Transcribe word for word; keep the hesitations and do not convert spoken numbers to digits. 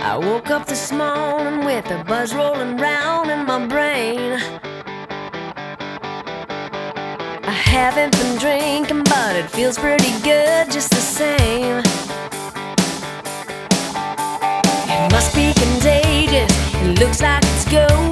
I woke up this morning with a buzz rolling round in my brain. I haven't been drinking, but it feels pretty good just the same. It must be contagious, it looks like it's going.